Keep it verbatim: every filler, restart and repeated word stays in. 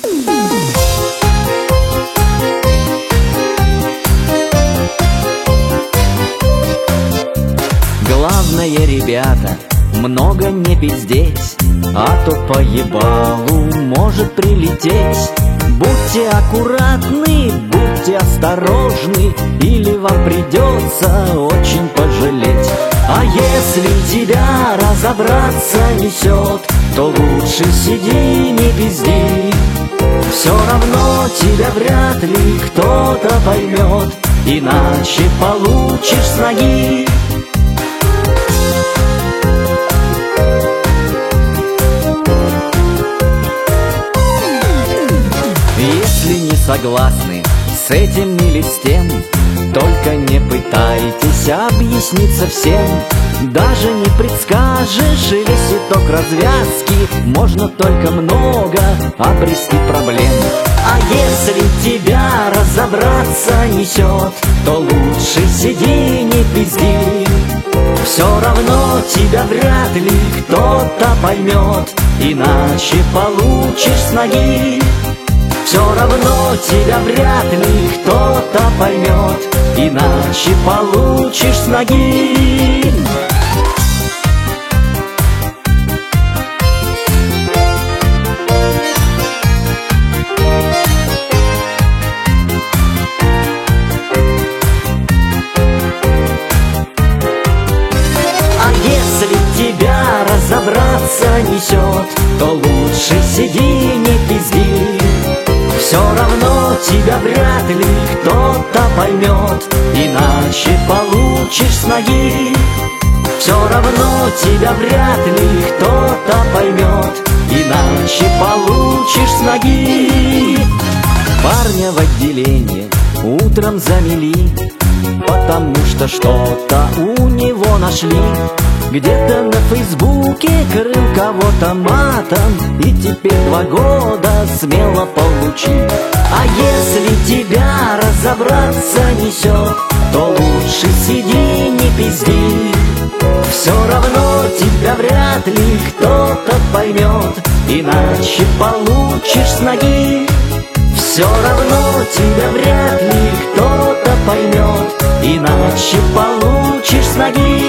Главное, ребята, много не пиздеть, а то по ебалу может прилететь. Будьте аккуратны, будьте осторожны, или вам придется очень пожалеть. А если тебя разобраться несет, то лучше сиди, не пизди. Все равно тебя вряд ли кто-то поймет, иначе получишь с ноги. Если не согласны с этим или с тем, только не пытайтесь объясниться всем. Даже не предскажешь весь итог развязки, можно только много обрести проблем. А если тебя разобраться несет, то лучше сиди, не пизди. Все равно тебя вряд ли кто-то поймет, иначе получишь с ноги. Все равно тебя вряд ли кто-то поймет, иначе получишь с ноги. А если тебя разобраться несет, то лучше сиди, не пизди. Все равно тебя вряд ли кто-то поймет, иначе получишь с ноги. Все равно тебя вряд ли кто-то поймет, иначе получишь с ноги. Парня в отделение утром замели, потому что что-то у него нашли. Где-то на фейсбуке крыл кого-то матом, и теперь два года смело получи. А если тебя разобраться несет, то лучше сиди, не пизди. Все равно тебя вряд ли кто-то поймет, иначе получишь с ноги. Все равно тебя вряд ли кто-то поймет, иначе получишь с ноги.